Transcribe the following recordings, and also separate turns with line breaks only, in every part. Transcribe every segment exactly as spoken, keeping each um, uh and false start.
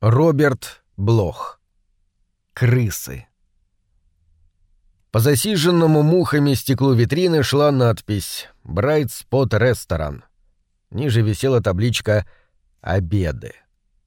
Роберт Блох. Крысы. По засиженному мухами стеклу витрины шла надпись «Bright Spot Restaurant». Ниже висела табличка «Обеды».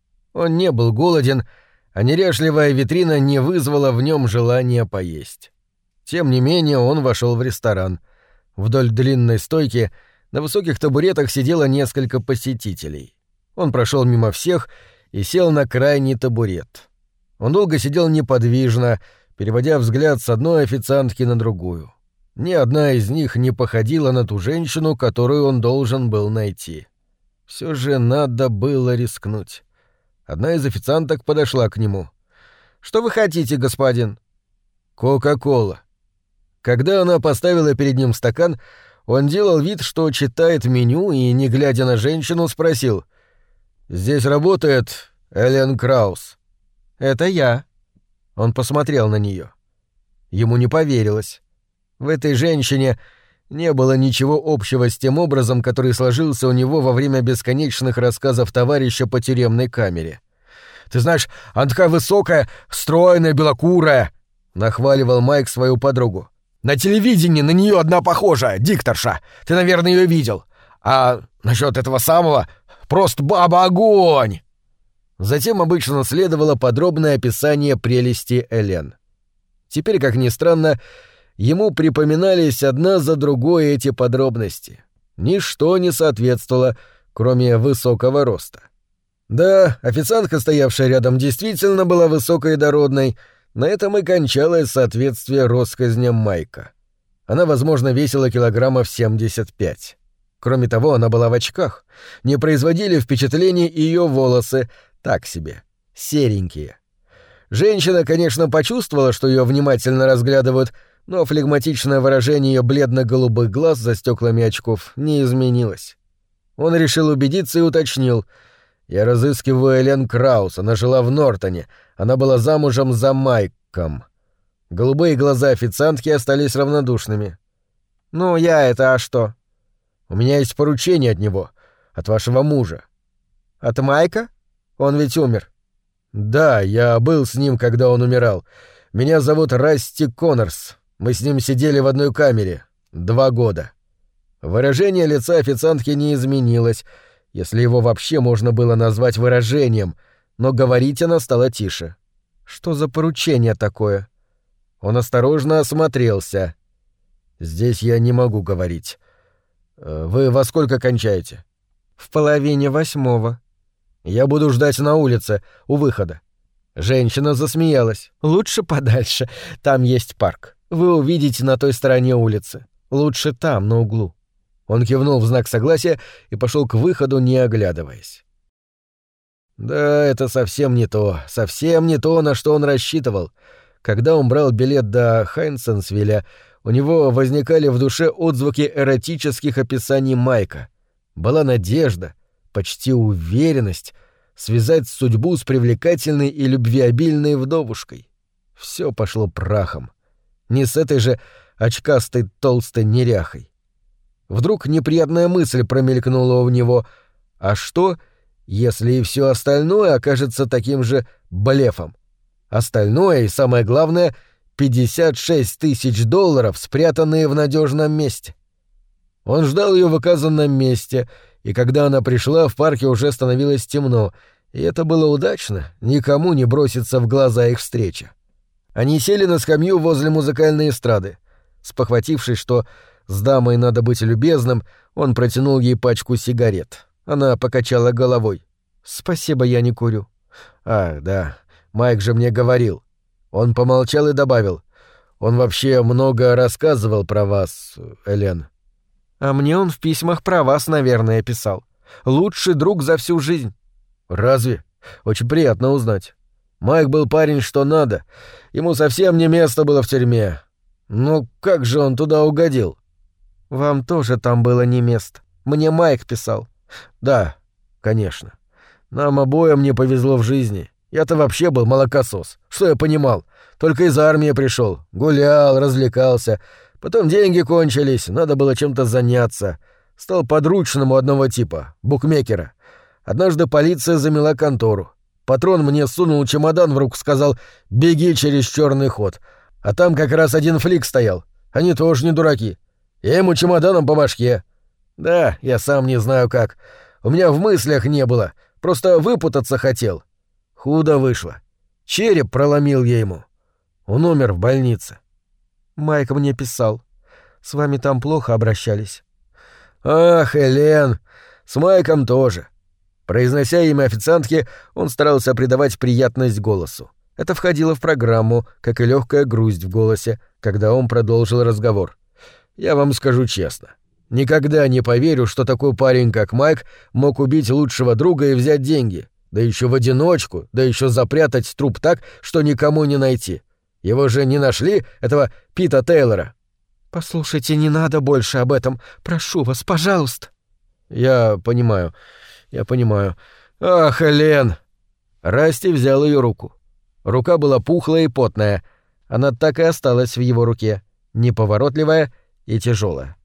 Он не был голоден, а неряшливая витрина не вызвала в нем желания поесть. Тем не менее он вошел в ресторан. Вдоль длинной стойки на высоких табуретах сидело несколько посетителей. Он прошел мимо всех и сел на крайний табурет. Он долго сидел неподвижно, переводя взгляд с одной официантки на другую. Ни одна из них не походила на ту женщину, которую он должен был найти. Все же надо было рискнуть. Одна из официанток подошла к нему. «Что вы хотите, господин?» «Кока-кола». Когда она поставила перед ним стакан, он делал вид, что читает меню, и, не глядя на женщину, спросил: «Здесь работает Эллен Краус?» «Это я». Он посмотрел на нее. Ему не поверилось. В этой женщине не было ничего общего с тем образом, который сложился у него во время бесконечных рассказов товарища по тюремной камере. «Ты знаешь, она такая высокая, стройная, белокурая», — нахваливал Майк свою подругу. «На телевидении на нее одна похожа, дикторша. Ты, наверное, ее видел. А насчет этого самого просто баба-огонь!» Затем обычно следовало подробное описание прелести Элен. Теперь, как ни странно, ему припоминались одна за другой эти подробности. Ничто не соответствовало, кроме высокого роста. Да, официантка, стоявшая рядом, действительно была высокой и дородной. На этом и кончалось соответствие россказням Майка. Она, возможно, весила килограммов семьдесят пять. Кроме того, она была в очках. Не производили впечатления и ее волосы, так себе, серенькие. Женщина, конечно, почувствовала, что ее внимательно разглядывают, но флегматичное выражение ее бледно-голубых глаз за стеклами очков не изменилось. Он решил убедиться и уточнил: «Я разыскиваю Эллен Краус, она жила в Нортоне, она была замужем за Майком». Голубые глаза официантки остались равнодушными. «Ну, я это, а что?» «У меня есть поручение от него, от вашего мужа». «От Майка? Он ведь умер». «Да, я был с ним, когда он умирал. Меня зовут Расти Коннорс. Мы с ним сидели в одной камере. Два года». Выражение лица официантки не изменилось, если его вообще можно было назвать выражением, но говорить она стала тише. «Что за поручение такое?» Он осторожно осмотрелся. «Здесь я не могу говорить. Вы во сколько кончаете?» «В половине восьмого». «Я буду ждать на улице, у выхода». Женщина засмеялась. «Лучше подальше. Там есть парк. Вы увидите на той стороне улицы. Лучше там, на углу». Он кивнул в знак согласия и пошел к выходу, не оглядываясь. Да, это совсем не то, совсем не то, на что он рассчитывал. Когда он брал билет до Хайнсенсвилля, у него возникали в душе отзвуки эротических описаний Майка. Была надежда, почти уверенность связать судьбу с привлекательной и любвеобильной вдовушкой. Все пошло прахом. Не с этой же очкастой толстой неряхой. Вдруг неприятная мысль промелькнула у него. А что, если и все остальное окажется таким же блефом? Остальное и, самое главное, пятьдесят шесть тысяч долларов, спрятанные в надежном месте. Он ждал ее в указанном месте, и когда она пришла, в парке уже становилось темно, и это было удачно, никому не бросится в глаза их встреча. Они сели на скамью возле музыкальной эстрады. Спохватившись, что с дамой надо быть любезным, он протянул ей пачку сигарет. Она покачала головой. «Спасибо, я не курю». «Ах, да, Майк же мне говорил». Он помолчал и добавил: «Он вообще много рассказывал про вас, Элен». «А мне он в письмах про вас, наверное, писал. Лучший друг за всю жизнь». «Разве? Очень приятно узнать. Майк был парень что надо. Ему совсем не место было в тюрьме. Ну как же он туда угодил?» «Вам тоже там было не место. Мне Майк писал». «Да, конечно. Нам обоим не повезло в жизни. Я-то вообще был молокосос. Что я понимал? Только из армии пришел, гулял, развлекался. Потом деньги кончились, надо было чем-то заняться. Стал подручным у одного типа, букмекера. Однажды полиция замела контору. патрон мне сунул чемодан в руку, сказал «беги через черный ход». А там как раз один флик стоял. Они тоже не дураки. Я ему чемоданом по башке. Да, я сам не знаю как. У меня в мыслях не было. Просто выпутаться хотел. Худо вышло. Череп проломил я ему. Он умер в больнице.
Майк мне писал. С вами там плохо обращались.
Ах, Элен, с Майком тоже. Произнося имя официантки, он старался придавать приятность голосу. Это входило в программу, как и легкая грусть в голосе, когда он продолжил разговор. Я вам скажу честно. Никогда не поверю, что такой парень, как Майк, мог убить лучшего друга и взять деньги. Да еще в одиночку, да еще запрятать труп так, что никому не найти. Его же не нашли, этого Пита Тейлора.
Послушайте, не надо больше об этом. Прошу вас, пожалуйста.
Я понимаю, я понимаю. Ах, Элен! Расти взял ее руку. Рука была пухлая и потная. Она так и осталась в его руке, неповоротливая и тяжелая.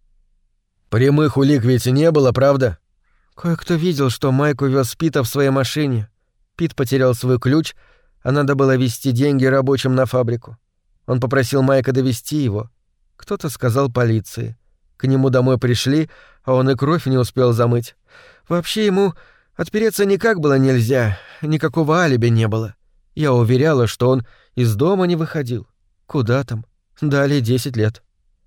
Прямых улик ведь не было, правда?
Кое-кто видел, что Майк увез Пита в своей машине. Пит потерял свой ключ, а надо было везти деньги рабочим на фабрику. Он попросил Майка довезти его. Кто-то сказал полиции. К нему домой пришли, а он и кровь не успел замыть. Вообще ему отпереться никак было нельзя, никакого алиби не было. Я уверяла, что он из дома не выходил. Куда там? Дали десять лет.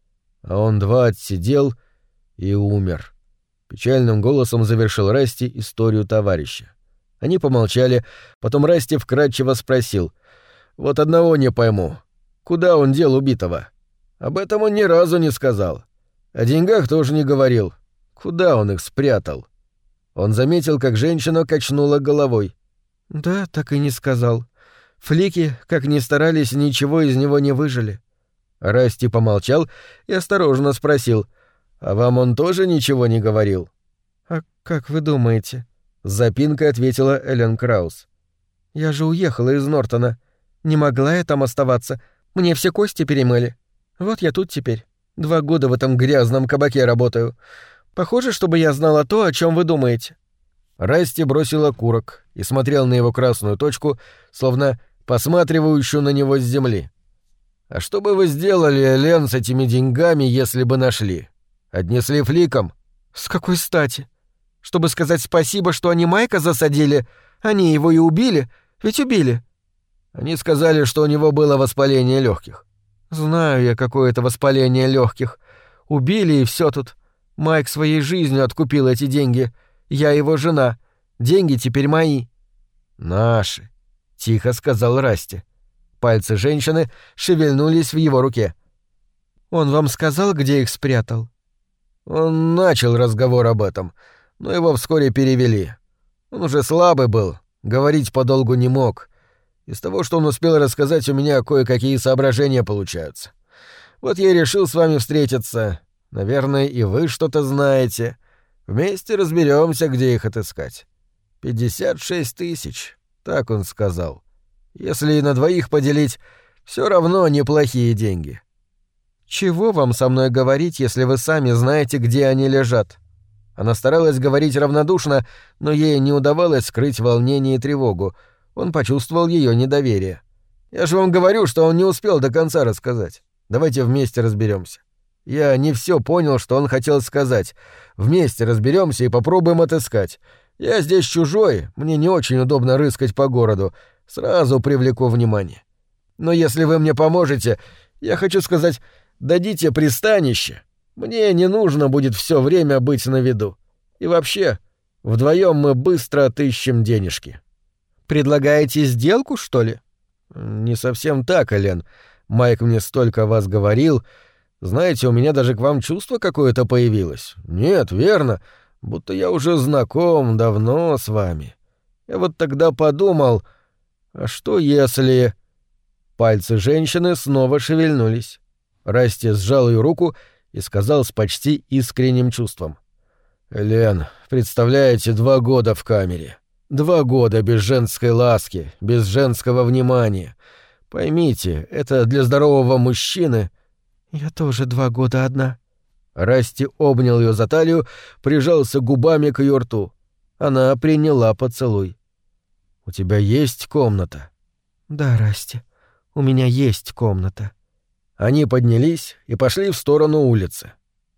А он два отсидел и умер. Печальным голосом завершил Расти историю товарища. Они помолчали, потом Расти вкратчиво спросил. «Вот одного не пойму. Куда он дел убитого?» «Об этом он ни разу не сказал. О деньгах тоже не говорил. Куда он их спрятал?» Он заметил, как женщина качнула головой.
«Да, так и не сказал. Флики, как ни старались, ничего из него не выжили».
Расти помолчал и осторожно спросил. «А вам он тоже ничего не говорил?»
«А как вы думаете?»
— с запинкой ответила Элен Краус.
«Я же уехала из Нортона. Не могла я там оставаться. Мне все кости перемыли. Вот я тут теперь. Два года в этом грязном кабаке работаю. Похоже, чтобы я знала то, о чем вы думаете».
Расти бросил окурок и смотрел на его красную точку, словно посматривающую на него с земли. «А что бы вы сделали, Элен, с этими деньгами, если бы нашли? Отнесли фликам?»
«С какой стати? Чтобы сказать спасибо, что они Майка засадили? Они его и убили? Ведь убили».
«Они сказали, что у него было воспаление легких».
«Знаю я, какое это воспаление легких. Убили, и все тут. Майк своей жизнью откупил эти деньги. Я его жена. Деньги теперь мои».
«Наши», — тихо сказал Расти. Пальцы женщины шевельнулись в его руке.
«Он вам сказал, где их спрятал?»
Он начал разговор об этом, но его вскоре перевели. Он уже слабый был, говорить подолгу не мог. Из того, что он успел рассказать, у меня кое-какие соображения получаются. Вот я и решил с вами встретиться. Наверное, и вы что-то знаете. Вместе разберемся, где их отыскать. Пятьдесят шесть тысяч, так он сказал. Если и на двоих поделить, все равно неплохие деньги.
«Чего вам со мной говорить, если вы сами знаете, где они лежат?»
Она старалась говорить равнодушно, но ей не удавалось скрыть волнение и тревогу. Он почувствовал ее недоверие. «Я же вам говорю, что он не успел до конца рассказать. Давайте вместе разберемся. Я не все понял, что он хотел сказать. Вместе разберемся и попробуем отыскать. Я здесь чужой, мне не очень удобно рыскать по городу. Сразу привлеку внимание. Но если вы мне поможете, я хочу сказать, дадите пристанище, мне не нужно будет все время быть на виду. И вообще, вдвоем мы быстро отыщем денежки».
«Предлагаете сделку, что ли?»
«Не совсем так, Элен. Майк мне столько о вас говорил. Знаете, у меня даже к вам чувство какое-то появилось. Нет, верно, будто я уже знаком давно с вами. Я вот тогда подумал, а что если...» Пальцы женщины снова шевельнулись. Расти сжал ее руку и сказал с почти искренним чувством. «Элен, представляете, два года в камере. Два года без женской ласки, без женского внимания. Поймите, это для здорового мужчины...»
«Я тоже два года одна».
Расти обнял ее за талию, прижался губами к ее рту. Она приняла поцелуй. У тебя есть комната?»
«Да, Расти, у меня есть комната».
Они поднялись и пошли в сторону улицы.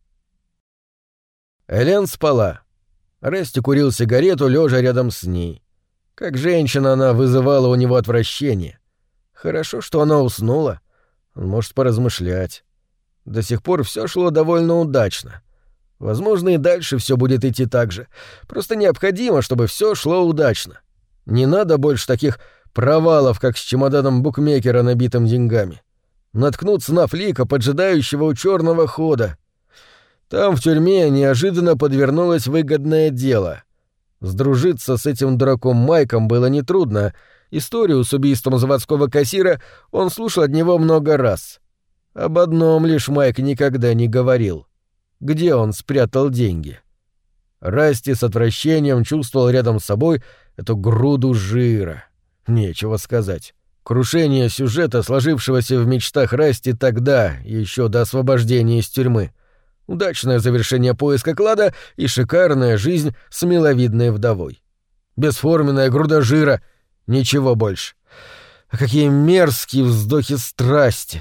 Элен спала. Расти курил сигарету, лежа рядом с ней. Как женщина она вызывала у него отвращение. Хорошо, что она уснула. Он может поразмышлять. До сих пор все шло довольно удачно. Возможно, и дальше все будет идти так же. Просто необходимо, чтобы все шло удачно. Не надо больше таких провалов, как с чемоданом букмекера, набитым деньгами. Наткнуться на Флика, поджидающего у черного хода. Там, в тюрьме, неожиданно подвернулось выгодное дело. Сдружиться с этим дураком Майком было нетрудно. Историю с убийством заводского кассира он слушал от него много раз. Об одном лишь Майк никогда не говорил. Где он спрятал деньги? Расти с отвращением чувствовал рядом с собой эту груду жира. Нечего сказать. Крушение сюжета, сложившегося в мечтах Расти тогда, еще до освобождения из тюрьмы. Удачное завершение поиска клада и шикарная жизнь с миловидной вдовой. Бесформенная груда жира, ничего больше. А какие мерзкие вздохи страсти!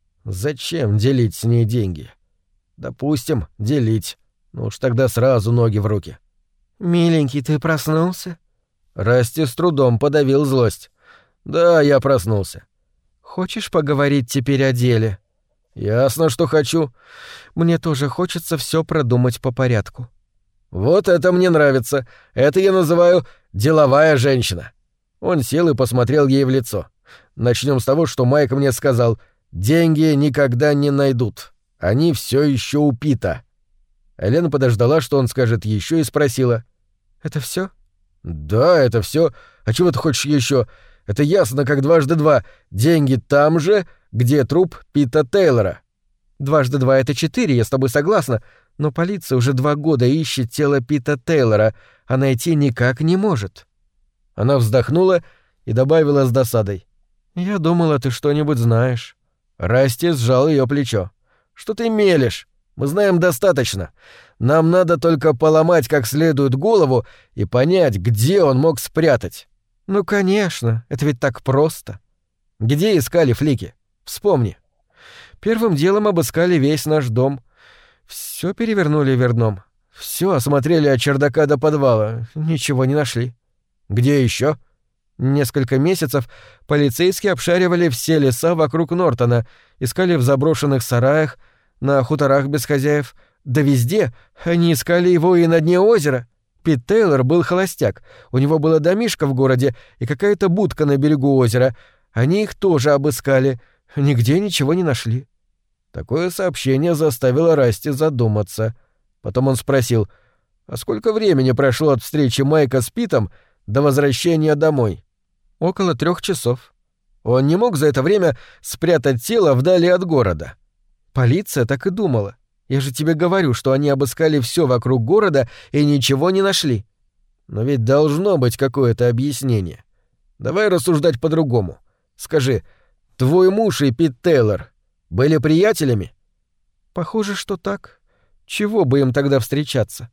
Зачем делить с ней деньги? Допустим, делить. Ну уж тогда сразу ноги в руки.
«Миленький, ты проснулся?»
Расти с трудом подавил злость. «Да, я проснулся».
«Хочешь поговорить теперь о деле?»
«Ясно, что хочу.
Мне тоже хочется все продумать по порядку».
«Вот это мне нравится. Это я называю деловая женщина». Он сел и посмотрел ей в лицо. Начнем с того, что Майк мне сказал: «Деньги никогда не найдут. Они все еще у Пита». Элен подождала, что он скажет еще, и спросила:
«Это все?
«Да, это все. А чего ты хочешь еще? Это ясно, как дважды два. Деньги там же, где труп Пита Тейлора».
«Дважды два — это четыре, я с тобой согласна, но полиция уже два года ищет тело Пита Тейлора, а найти никак не может».
Она вздохнула и добавила с досадой:
«Я думала, ты что-нибудь знаешь».
Расти сжал ее плечо. «Что ты мелешь? Мы знаем достаточно. Нам надо только поломать как следует голову и понять, где он мог спрятать».
«Ну, конечно, это ведь так просто».
«Где искали Флики? Вспомни».
«Первым делом обыскали весь наш дом. Все перевернули вверх дном. Все осмотрели от чердака до подвала. Ничего не нашли».
«Где еще?»
Несколько месяцев полицейские обшаривали все леса вокруг Нортона, искали в заброшенных сараях, на хуторах без хозяев. Да везде. Они искали его и на дне озера. Пит Тейлор был холостяк. У него было домишко в городе и какая-то будка на берегу озера. Они их тоже обыскали. Нигде ничего не нашли».
Такое сообщение заставило Расти задуматься. Потом он спросил: «А сколько времени прошло от встречи Майка с Питом до возвращения домой?»
«Около трех часов».
«Он не мог за это время спрятать тело вдали от города?»
«Полиция так и думала. Я же тебе говорю, что они обыскали все вокруг города и ничего не нашли».
«Но ведь должно быть какое-то объяснение. Давай рассуждать по-другому. Скажи, твой муж и Пит Тейлор были приятелями?»
«Похоже, что так. Чего бы им тогда встречаться?»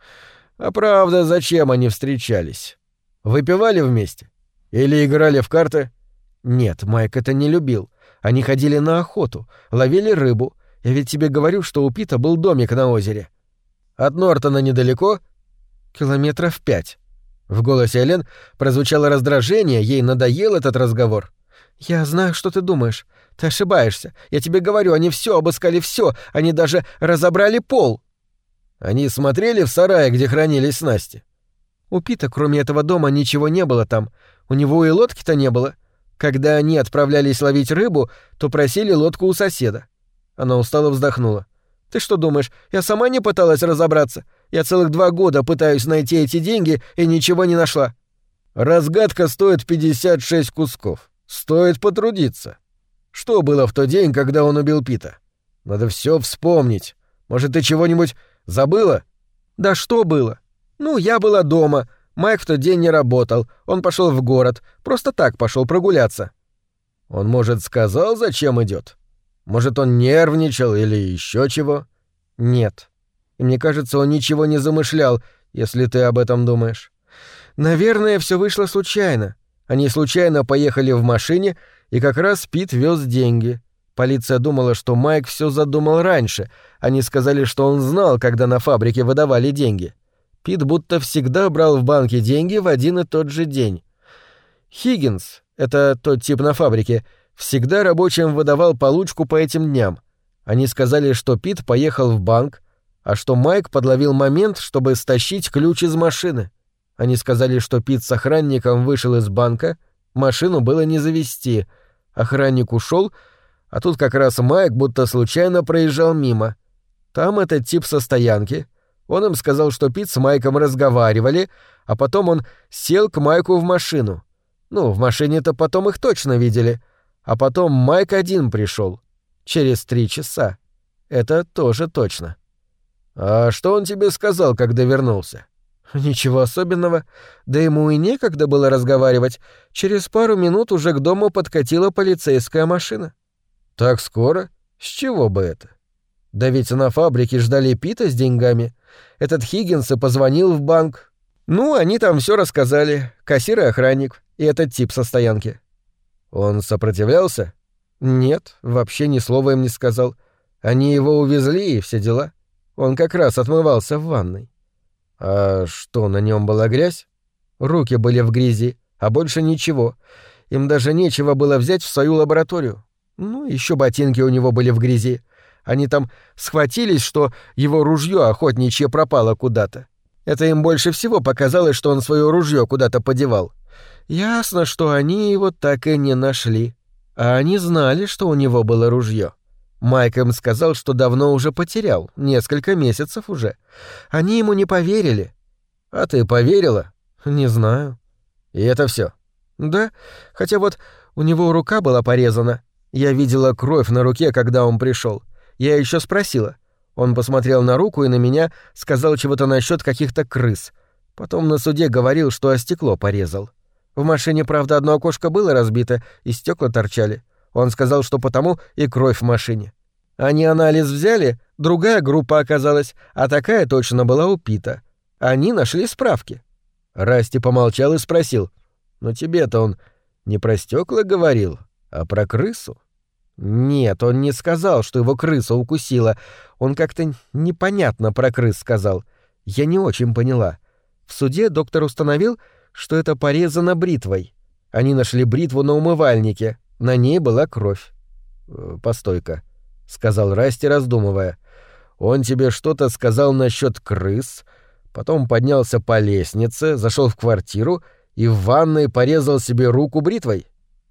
«А правда, зачем они встречались? Выпивали вместе? Или играли в карты?»
«Нет, Майк это не любил. Они ходили на охоту, ловили рыбу. Я ведь тебе говорю, что у Пита был домик на озере».
«От Нортона недалеко?»
«Километров пять».
В голосе Элен прозвучало раздражение, ей надоел этот разговор.
«Я знаю, что ты думаешь. Ты ошибаешься. Я тебе говорю, они все обыскали, все. Они даже разобрали пол».
«Они смотрели в сарае, где хранились снасти?»
«У Пита, кроме этого дома, ничего не было там. У него и лодки-то не было. Когда они отправлялись ловить рыбу, то просили лодку у соседа». Она устало вздохнула. «Ты что думаешь, я сама не пыталась разобраться? Я целых два года пытаюсь найти эти деньги и ничего не нашла».
«Разгадка стоит пятьдесят шесть кусков. Стоит потрудиться. Что было в тот день, когда он убил Пита? Надо все вспомнить. Может, ты чего-нибудь забыла?»
«Да что было? Ну, я была дома. Майк в тот день не работал. Он пошел в город. Просто так пошел прогуляться».
«Он, может, сказал, зачем идет? Может, он нервничал или еще чего?»
«Нет. И мне кажется, он ничего не замышлял, если ты об этом думаешь. Наверное, все вышло случайно. Они случайно поехали в машине, и как раз Пит вез деньги. Полиция думала, что Майк все задумал раньше. Они сказали, что он знал, когда на фабрике выдавали деньги. Пит будто всегда брал в банке деньги в один и тот же день. Хиггинс, это тот тип на фабрике, всегда рабочим выдавал получку по этим дням. Они сказали, что Пит поехал в банк, а что Майк подловил момент, чтобы стащить ключ из машины. Они сказали, что Пит с охранником вышел из банка, машину было не завести. Охранник ушел, а тут как раз Майк будто случайно проезжал мимо. Там этот тип со стоянки. Он им сказал, что Пит с Майком разговаривали, а потом он сел к Майку в машину. Ну, в машине-то потом их точно видели. А потом Майк один пришел. Через три часа. Это тоже точно. «А что он тебе сказал, когда вернулся?» «Ничего особенного. Да ему и некогда было разговаривать. Через пару минут уже к дому подкатила полицейская машина». «Так скоро? С чего бы это?» «Да ведь на фабрике ждали Пита с деньгами. Этот Хиггинс и позвонил в банк. Ну, они там все рассказали. Кассир и охранник. И этот тип со стоянки». «Он сопротивлялся?» «Нет, вообще ни слова им не сказал. Они его увезли и все дела. Он как раз отмывался в ванной». «А что, на нем была грязь?» «Руки были в грязи, а больше ничего. Им даже нечего было взять в свою лабораторию. Ну, еще ботинки у него были в грязи. Они там схватились, что его ружье охотничье пропало куда-то. Это им больше всего показалось, что он свое ружье куда-то подевал. Ясно, что они его так и не нашли. А они знали, что у него было ружье. Майк им сказал, что давно уже потерял, несколько месяцев уже. Они ему не поверили». «А ты поверила?» «Не знаю». «И это все? «Да, хотя вот у него рука была порезана. Я видела кровь на руке, когда он пришел. Я еще спросила. Он посмотрел на руку и на меня, сказал чего-то насчет каких-то крыс. Потом на суде говорил, что о стекло порезал. В машине, правда, одно окошко было разбито, и стекла торчали. Он сказал, что потому и кровь в машине. Они анализ взяли, другая группа оказалась, а такая точно была у Пита. Они нашли справки». Расти помолчал и спросил: «Но тебе-то он не про стекла говорил, а про крысу?» «Нет, он не сказал, что его крыса укусила. Он как-то непонятно про крыс сказал. Я не очень поняла. В суде доктор установил, что это порезано бритвой. Они нашли бритву на умывальнике. На ней была кровь». «Э, «Постой-ка», — сказал Расти, раздумывая. «Он тебе что-то сказал насчет крыс, потом поднялся по лестнице, зашел в квартиру и в ванной порезал себе руку бритвой?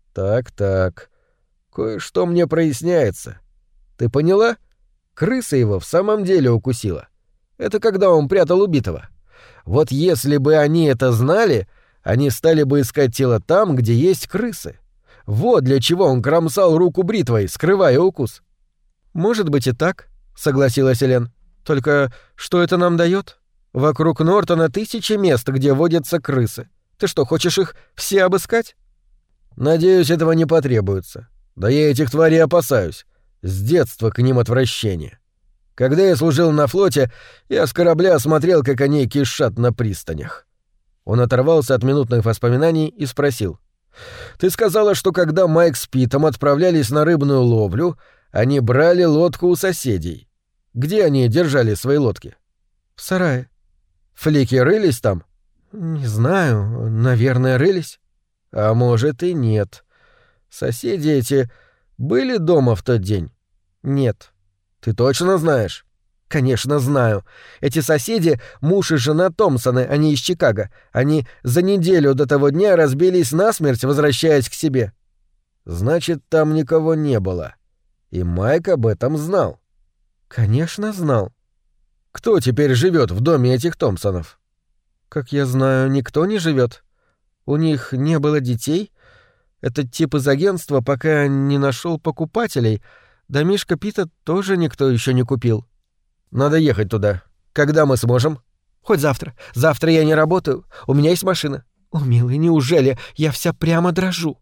Так-так, кое-что мне проясняется. Ты поняла? Крыса его в самом деле укусила. Это когда он прятал убитого. Вот если бы они это знали, они стали бы искать тело там, где есть крысы. Вот для чего он кромсал руку бритвой, скрывая укус». «Может быть и так», — согласилась Элен. «Только что это нам дает? Вокруг Нортона тысячи мест, где водятся крысы. Ты что, хочешь их все обыскать?» «Надеюсь, этого не потребуется. Да я этих тварей опасаюсь. С детства к ним отвращение. Когда я служил на флоте, я с корабля смотрел, как они кишат на пристанях». Он оторвался от минутных воспоминаний и спросил: «Ты сказала, что когда Майк с Питом отправлялись на рыбную ловлю, они брали лодку у соседей. Где они держали свои лодки?» «В сарае». «Флики рылись там?» «Не знаю, наверное, рылись». «А может и нет. Соседи эти были дома в тот день?» «Нет». «Ты точно знаешь?» «Конечно знаю. Эти соседи — муж и жена Томпсоны, они из Чикаго. Они за неделю до того дня разбились насмерть, возвращаясь к себе». «Значит, там никого не было. И Майк об этом знал». «Конечно, знал». «Кто теперь живет в доме этих Томпсонов?» «Как я знаю, никто не живет. У них не было детей. Этот тип из агентства пока не нашел покупателей. Домишко Пита тоже никто еще не купил». «Надо ехать туда. Когда мы сможем?» «Хоть завтра. Завтра я не работаю. У меня есть машина». «О, милый, неужели? Я вся прямо дрожу».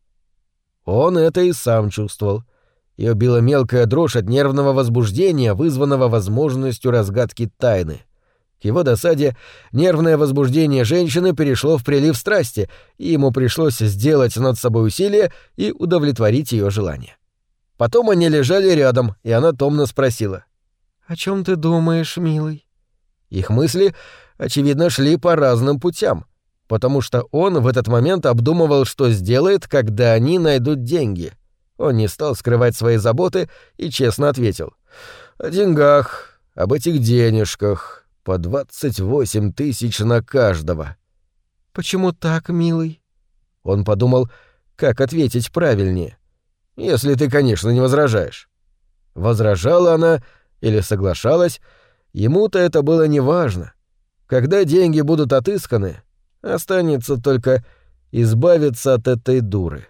Он это и сам чувствовал. Её била мелкая дрожь от нервного возбуждения, вызванного возможностью разгадки тайны.
К его досаде нервное возбуждение женщины перешло в прилив страсти, и ему пришлось сделать над собой усилие и удовлетворить ее желание. Потом они лежали рядом, и она томно спросила: «О чем ты думаешь, милый?» Их мысли, очевидно, шли по разным путям, потому что он в этот момент обдумывал, что сделает, когда они найдут деньги. Он не стал скрывать свои заботы и честно ответил: «О деньгах, об этих денежках, по двадцать восемь тысяч на каждого». «Почему так, милый?» Он подумал, как ответить правильнее. «Если ты, конечно, не возражаешь». Возражала она или соглашалась, ему-то это было неважно. Когда деньги будут отысканы, останется только избавиться от этой дуры.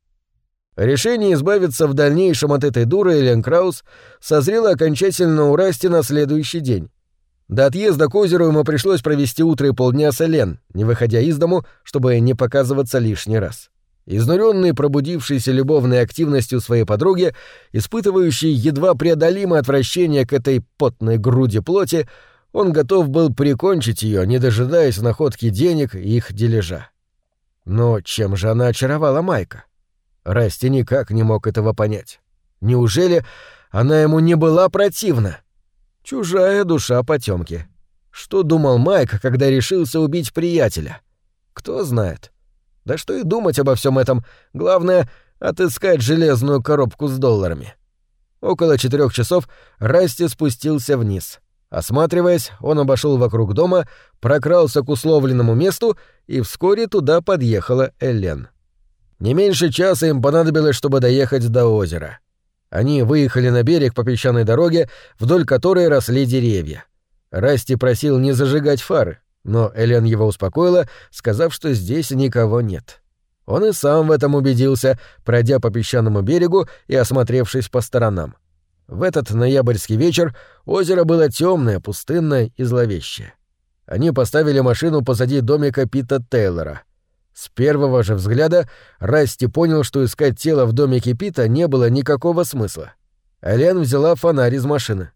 Решение избавиться в дальнейшем от этой дуры Элен Краус созрело окончательно у Расти на следующий день. До отъезда к озеру ему пришлось провести утро и полдня с Элен, не выходя из дому, чтобы не показываться лишний раз. Изнуренный пробудившейся любовной активностью своей подруги, испытывающий едва преодолимое отвращение к этой потной груди плоти, он готов был прикончить ее, не дожидаясь находки денег и их дележа. Но чем же она очаровала Майка? Расти никак не мог этого понять. Неужели она ему не была противна? Чужая душа потемки. Что думал Майк, когда решился убить приятеля? Кто знает. Да что и думать обо всем этом. Главное — отыскать железную коробку с долларами. Около четырех часов Расти спустился вниз. Осматриваясь, он обошел вокруг дома, прокрался к условленному месту, и вскоре туда подъехала Элен. Не меньше часа им понадобилось, чтобы доехать до озера. Они выехали на берег по песчаной дороге, вдоль которой росли деревья. Расти просил не зажигать фары, но Элен его успокоила, сказав, что здесь никого нет. Он и сам в этом убедился, пройдя по песчаному берегу и осмотревшись по сторонам. В этот ноябрьский вечер озеро было темное, пустынное и зловещее. Они поставили машину позади домика Пита Тейлора. С первого же взгляда Расти понял, что искать тело в домике Пита не было никакого смысла. Элен взяла фонарь из машины.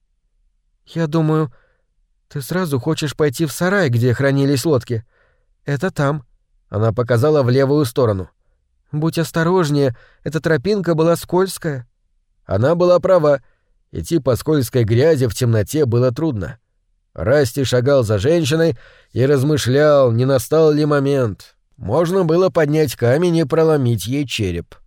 «Я думаю, ты сразу хочешь пойти в сарай, где хранились лодки. Это там». Она показала в левую сторону. «Будь осторожнее, эта тропинка была скользкая». Она была права. Идти по скользкой грязи в темноте было трудно. Расти шагал за женщиной и размышлял, не настал ли момент. Можно было поднять камень и проломить ей череп.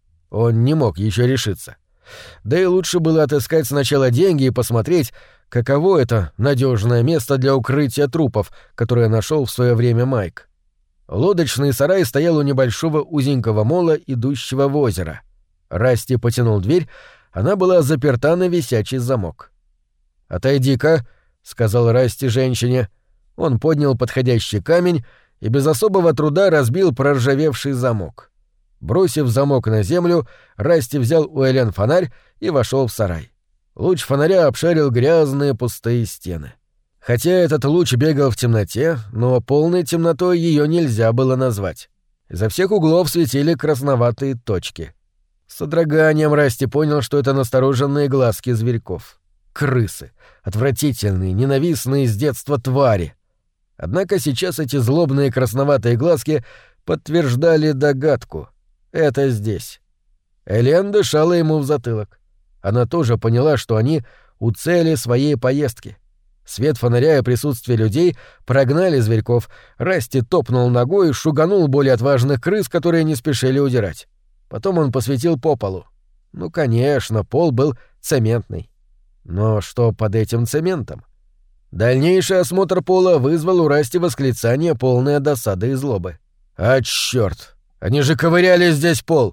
Он не мог еще решиться. Да и лучше было отыскать сначала деньги и посмотреть, каково это надежное место для укрытия трупов, которое нашел в свое время Майк. Лодочный сарай стоял у небольшого узенького мола, идущего в озеро. Расти потянул дверь, она была заперта на висячий замок. «Отойди-ка», — сказал Расти женщине. Он поднял подходящий камень и без особого труда разбил проржавевший замок. Бросив замок на землю, Расти взял у Элен фонарь и вошел в сарай. Луч фонаря обшарил грязные пустые стены. Хотя этот луч бегал в темноте, но полной темнотой ее нельзя было назвать. Изо всех углов светили красноватые точки. С содроганием Расти понял, что это настороженные глазки зверьков. Крысы. Отвратительные, ненавистные с детства твари. Однако сейчас эти злобные красноватые глазки подтверждали догадку. Это здесь. Элен дышала ему в затылок. Она тоже поняла, что они у цели своей поездки. Свет фонаря и присутствие людей прогнали зверьков. Расти топнул ногой и шуганул более отважных крыс, которые не спешили удирать. Потом он посветил по полу. Ну, конечно, пол был цементный. Но что под этим цементом? Дальнейший осмотр пола вызвал у Расти восклицание, полное досады и злобы. «А чёрт! Они же ковыряли здесь пол!»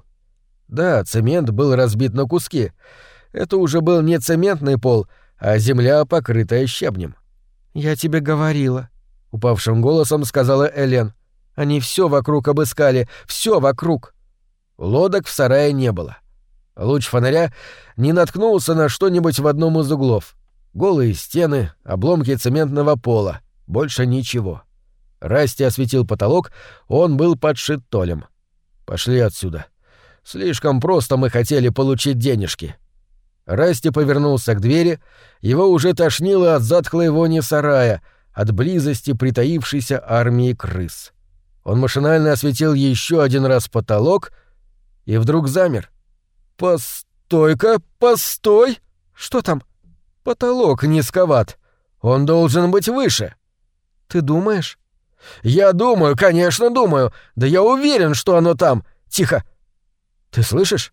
Да, цемент был разбит на куски. Это уже был не цементный пол, а земля, покрытая щебнем. «Я тебе говорила», — упавшим голосом сказала Элен. «Они всё вокруг обыскали, всё вокруг». Лодок в сарае не было. Луч фонаря не наткнулся на что-нибудь в одном из углов. Голые стены, обломки цементного пола. Больше ничего. Расти осветил потолок, он был подшит толем. «Пошли отсюда. Слишком просто мы хотели получить денежки». Расти повернулся к двери, его уже тошнило от затхлой вони сарая, от близости притаившейся армии крыс. Он машинально осветил еще один раз потолок и вдруг замер. «Постой-ка, постой! Что там?» «Потолок низковат. Он должен быть выше». «Ты думаешь?» «Я думаю, конечно, думаю. Да я уверен, что оно там. Тихо! Ты слышишь?»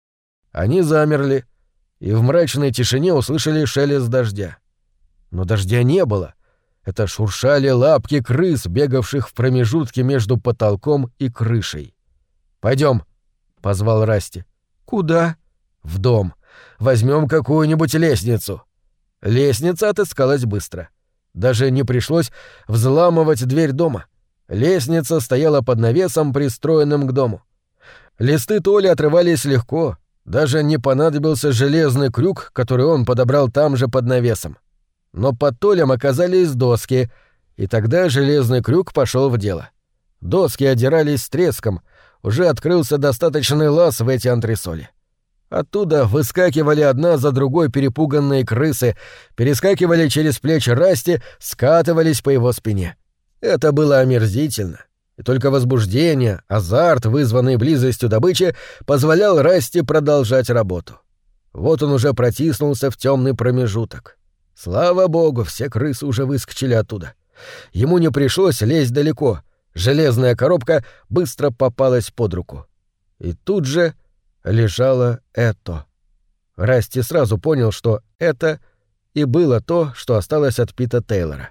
Они замерли и в мрачной тишине услышали шелест дождя. Но дождя не было. Это шуршали лапки крыс, бегавших в промежутке между потолком и крышей. «Пойдем», — позвал Расти. «Куда?» «В дом. Возьмем какую-нибудь лестницу». Лестница отыскалась быстро. Даже не пришлось взламывать дверь дома. Лестница стояла под навесом, пристроенным к дому. Листы толи отрывались легко. Даже не понадобился железный крюк, который он подобрал там же под навесом. Но под толем оказались доски, и тогда железный крюк пошел в дело. Доски отдирались с треском, уже открылся достаточный лаз в эти антресоли. Оттуда выскакивали одна за другой перепуганные крысы, перескакивали через плечи Расти, скатывались по его спине. Это было омерзительно, и только возбуждение, азарт, вызванный близостью добычи, позволял Расти продолжать работу. Вот он уже протиснулся в темный промежуток. Слава богу, все крысы уже выскочили оттуда. Ему не пришлось лезть далеко. Железная коробка быстро попалась под руку. И тут же лежало это. Расти сразу понял, что это и было то, что осталось от Пита Тейлора.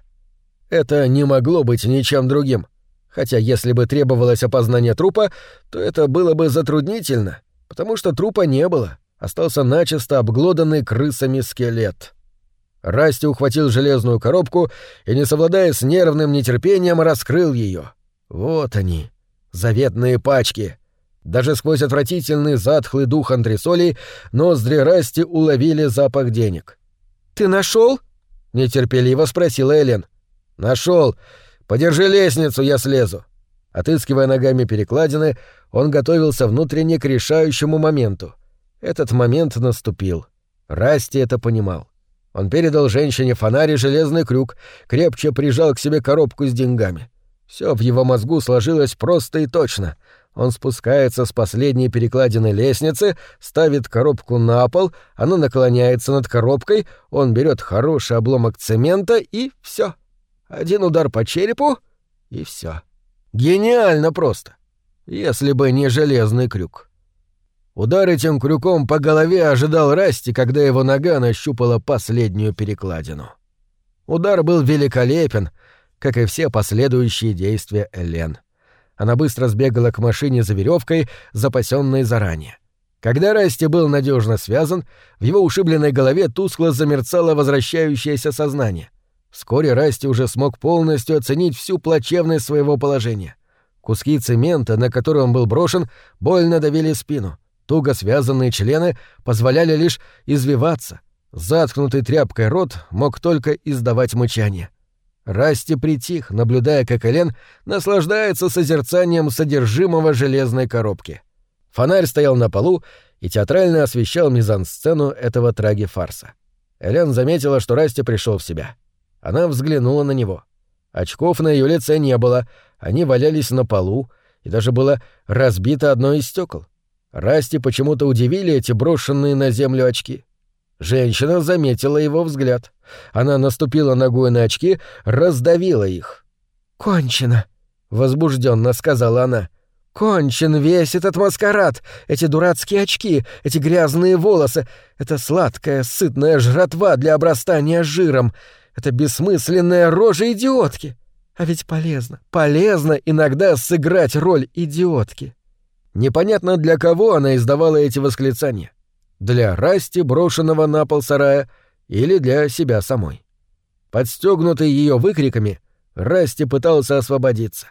Это не могло быть ничем другим. Хотя если бы требовалось опознание трупа, то это было бы затруднительно, потому что трупа не было. Остался начисто обглоданный крысами скелет. Расти ухватил железную коробку и, не совладая с нервным нетерпением, раскрыл ее. Вот они, заветные пачки. Даже сквозь отвратительный затхлый дух антресолей ноздри Расти уловили запах денег. «Ты нашел?» — нетерпеливо спросила Элен. «Нашел. Подержи лестницу, я слезу». Отыскивая ногами перекладины, он готовился внутренне к решающему моменту. Этот момент наступил. Расти это понимал. Он передал женщине фонарь и железный крюк, крепче прижал к себе коробку с деньгами. Все в его мозгу сложилось просто и точно. Он спускается с последней перекладины лестницы, ставит коробку на пол, она наклоняется над коробкой, он берет хороший обломок цемента и все. Один удар по черепу — и все. Гениально просто. Если бы не железный крюк. Удар этим крюком по голове ожидал Расти, когда его нога нащупала последнюю перекладину. Удар был великолепен, как и все последующие действия Элен. Она быстро сбегала к машине за веревкой, запасенной заранее. Когда Расти был надежно связан, в его ушибленной голове тускло замерцало возвращающееся сознание. Вскоре Расти уже смог полностью оценить всю плачевность своего положения. Куски цемента, на которые он был брошен, больно давили спину. Туго связанные члены позволяли лишь извиваться. Заткнутый тряпкой рот мог только издавать мычание. Расти притих, наблюдая, как Элен наслаждается созерцанием содержимого железной коробки. Фонарь стоял на полу и театрально освещал мизансцену этого траги-фарса. Элен заметила, что Расти пришел в себя. Она взглянула на него. Очков на ее лице не было, они валялись на полу, и даже было разбито одно из стекол. Расти почему-то удивили эти брошенные на землю очки. Женщина заметила его взгляд. Она наступила ногой на очки, раздавила их. «Кончено», — возбужденно сказала она. «Кончен весь этот маскарад, эти дурацкие очки, эти грязные волосы, эта сладкая, сытная жратва для обрастания жиром, эта бессмысленная рожа идиотки. А ведь полезно, полезно иногда сыграть роль идиотки». Непонятно, для кого она издавала эти восклицания. Для Расти, брошенного на пол сарая, или для себя самой. Подстёгнутый ее выкриками, Расти пытался освободиться.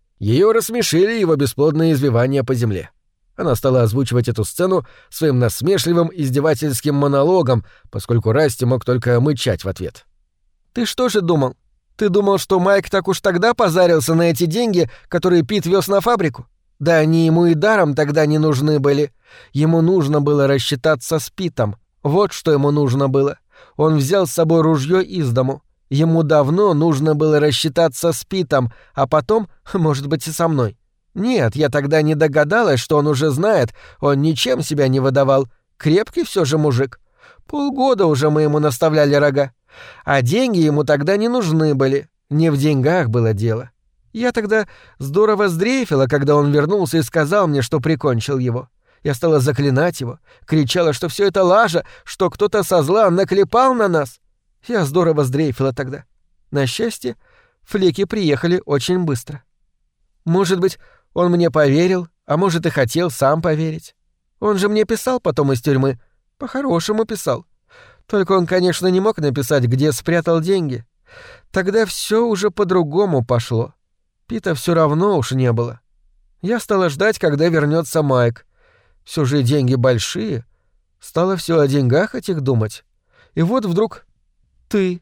Ее рассмешили его бесплодные извивания по земле. Она стала озвучивать эту сцену своим насмешливым издевательским монологом, поскольку Расти мог только мычать в ответ. «Ты что же думал? Ты думал, что Майк так уж тогда позарился на эти деньги, которые Пит вез на фабрику? Да они ему и даром тогда не нужны были. Ему нужно было рассчитаться с Питом. Вот что ему нужно было. Он взял с собой ружье из дому.
Ему давно нужно было рассчитаться с Питом, а потом, может быть, и со мной. Нет, я тогда не догадалась, что он уже знает, он ничем себя не выдавал. Крепкий все же мужик. Полгода уже мы ему наставляли рога. А деньги ему тогда не нужны были. Не в деньгах было дело. Я тогда здорово сдрейфила, когда он вернулся и сказал мне, что прикончил его. Я стала заклинать его, кричала, что все это лажа, что кто-то со зла наклепал на нас. Я здорово сдрейфила тогда. На счастье, флики приехали очень быстро. Может быть, он мне поверил, а может и хотел сам поверить. Он же мне писал потом из тюрьмы. По-хорошему писал. Только он, конечно, не мог написать, где спрятал деньги. Тогда все уже по-другому пошло. Пита все равно уж не было. Я стала ждать, когда вернется Майк. Все же деньги большие. Стало все о деньгах этих думать. И вот вдруг ты.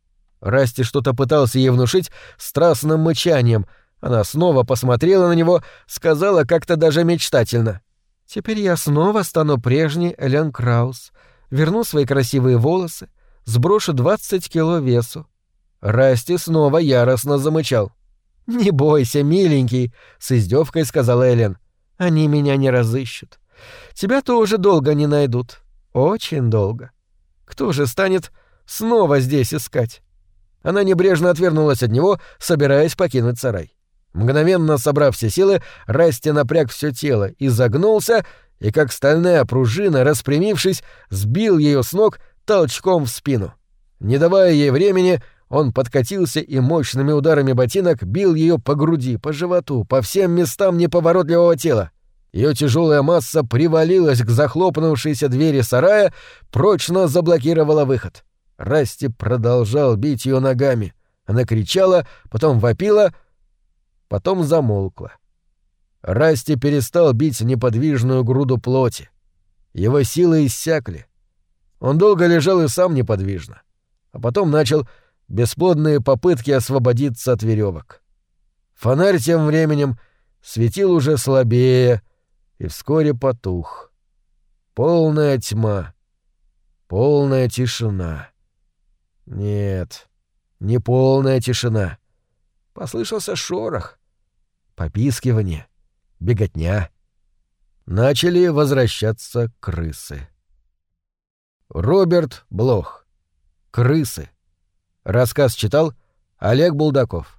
Расти что-то пытался ей внушить страстным мычанием. Она снова посмотрела на него, сказала как-то даже мечтательно. «Теперь я снова стану прежней Элен Краус. Верну свои красивые волосы, сброшу двадцать кило весу». Расти снова яростно замычал. «Не бойся, миленький», — с издевкой сказала Элен. «Они меня не разыщут. Тебя тоже долго не найдут. Очень долго. Кто же станет снова здесь искать?» Она небрежно отвернулась от него, собираясь покинуть сарай. Мгновенно собрав все силы, Расти напряг все тело, изогнулся и, как стальная пружина, распрямившись, сбил ее с ног толчком в спину. Не давая ей времени, он подкатился и мощными ударами ботинок бил ее по груди, по животу, по всем местам неповоротливого тела. Ее тяжелая масса привалилась к захлопнувшейся двери сарая, прочно заблокировала выход. Расти продолжал бить ее ногами. Она кричала, потом вопила, потом замолкла. Расти перестал бить неподвижную груду плоти. Его силы иссякли. Он долго лежал и сам неподвижно, а потом начал бесплодные попытки освободиться от веревок. Фонарь тем временем светил уже слабее и вскоре потух. Полная тьма, полная тишина. Нет, не полная тишина. Послышался шорох, попискивание, беготня. Начали возвращаться крысы. Роберт Блох. Крысы. Рассказ читал Олег Булдаков.